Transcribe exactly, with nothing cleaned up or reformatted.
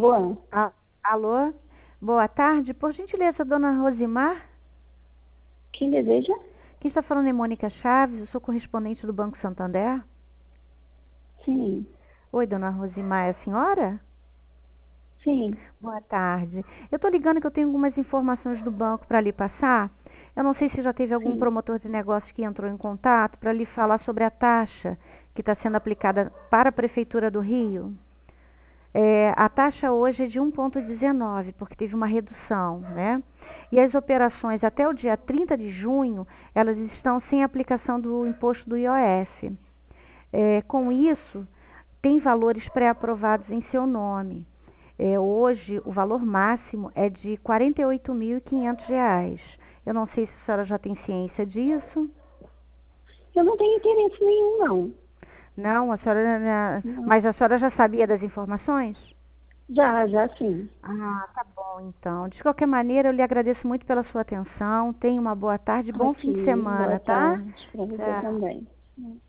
Alô? Ah, alô? Boa tarde. Por gentileza, dona Rosimar? Quem deseja? Quem está falando é Mônica Chaves, eu sou correspondente do Banco Santander. Sim, Oi, dona Rosimar, é a senhora? sim, Boa tarde. Eu estou ligando que eu tenho algumas informações do banco para lhe passar. Eu não sei se já teve algum sim. promotor de negócio que entrou em contato para lhe falar sobre a taxa que está sendo aplicada para a Prefeitura do Rio. É, a taxa hoje é de um vírgula dezenove, porque teve uma redução, né? E as operações até o dia trinta de junho, elas estão sem aplicação do imposto do I O F. É, com isso, tem valores pré-aprovados em seu nome. É, hoje, o valor máximo é de quarenta e oito mil e quinhentos reais. Eu não sei se a senhora já tem ciência disso. Eu não tenho interesse nenhum, não. Não, a senhora, né, Não. mas a senhora já sabia das informações? Já, já sim. Ah, tá bom, então. De qualquer maneira, eu lhe agradeço muito pela sua atenção. Tenha uma boa tarde, bom fim de Ok, boa semana, tá? tarde para você Tchau. também.